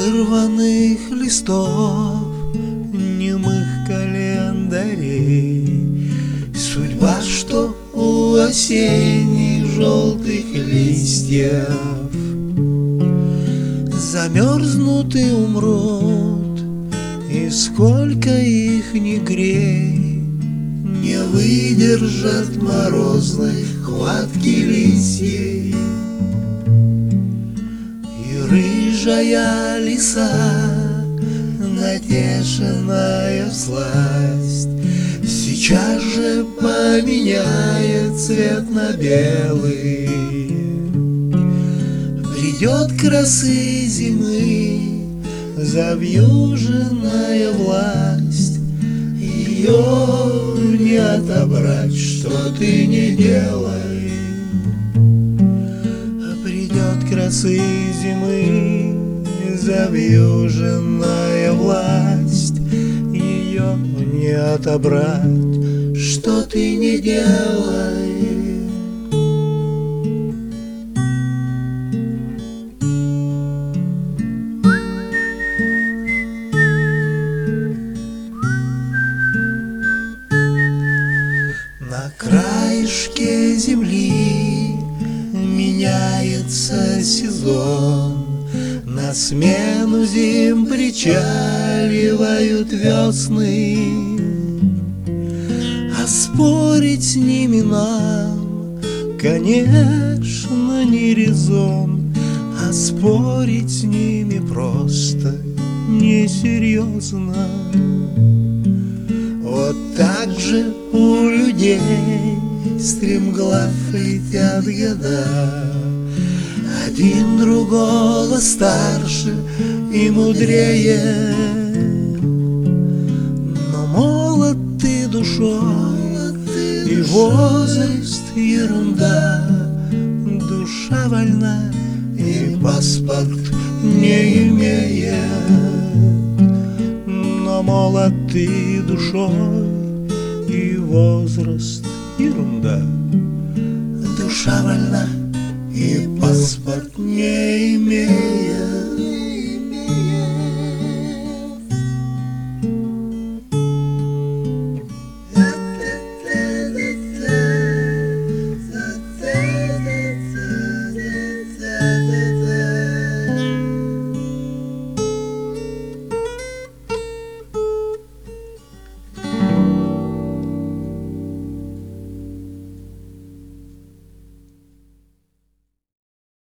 вырванных листов, немых календарей. Судьба, что у осенних желтых листьев, замерзнут и умрут, и сколько их ни грей, не выдержат морозной хватки листьев. И рыжая лиса, натешенная всласть, сейчас же поменяет цвет на белый. Придет красы зимы завьюженная власть, ее не отобрать, что ты не делай. Придет красы зимы завьюженная власть, ее не отобрать, что ты не делай. На краешке земли меняется сезон, на смену зим причаливают весны. А спорить с ними нам, конечно, не резон, а спорить с ними просто несерьезно. Вот так же у людей стремглав летят года, один другого старше и мудрее. Но молод ты душой, и возраст ерунда, душа вольна и паспорт не имеет. Но молод ты душой, и возраст ерунда, душа вольна и паспорт не имеет.